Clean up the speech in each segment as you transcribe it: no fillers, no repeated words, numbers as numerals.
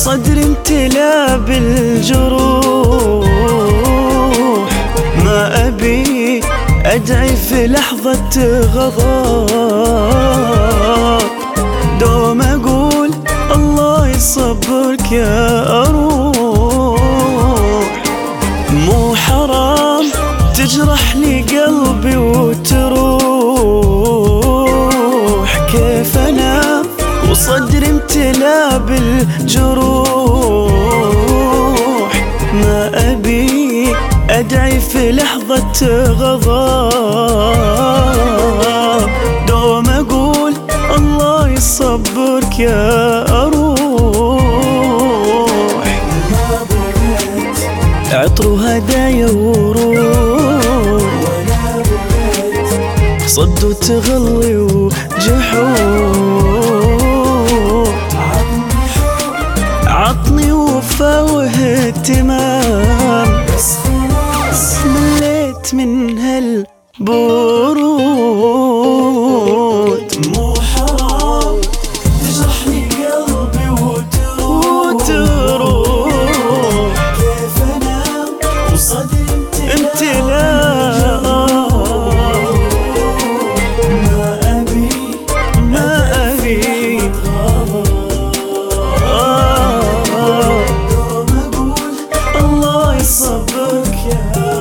وصدري امتلا بالجروح. ما أبي أدعي في لحظة غضب، دوم أقول الله يصبرك يا أروح. مو حرام تجرح لي قلبي وتروح، كيف أنام وصدري امتلا بالجروح. ما أبي أدعي في لحظة غضب، دوم أقول الله يصبرك يا أروح. عطر وهدايا وروح، صد وتغلي وجحوح. عطني وفا واهتمام، مليت من هالبرود. مو حرام تجرحني قلبي وتروح، كيف انام وصدري امتلا. ما أبي دوم أقول الله يصبرك يا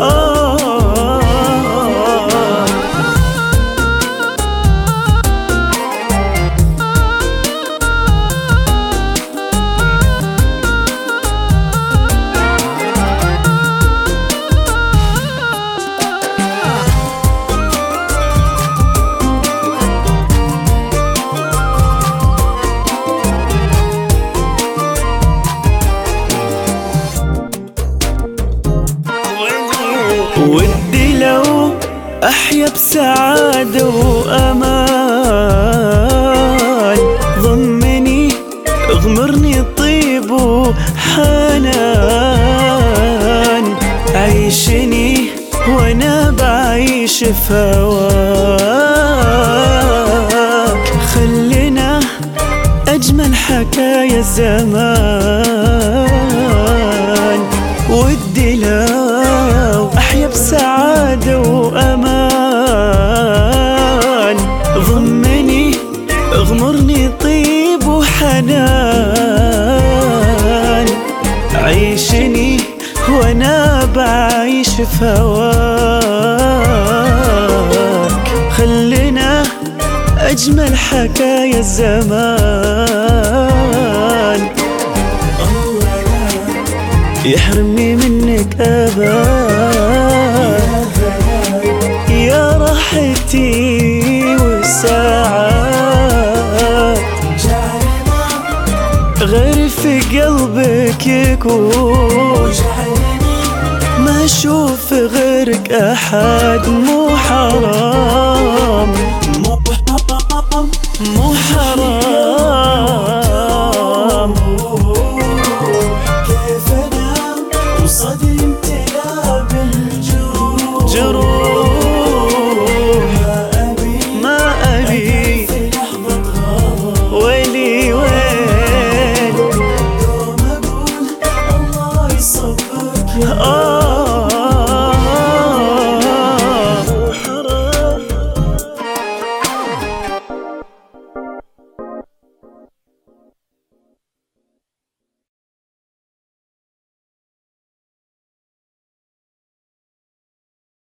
ودي لو أحيا بسعادة وأمان، ضمني اغمرني طيب وحنان. عيشني وأنا بعيش في هواك، خلينا أجمل حكايا الزمان. ودي لو أحيا بسعادة وأمان، ضمني اغمرني طيب وحنان. عيشني وأنا بعيش في هواك، خلينا أجمل حكايا الزمان. يحرمني منك أبد يا راحتي والساعات، غير في قلبك يكون، ما أشوف غيرك أحد. مو حرام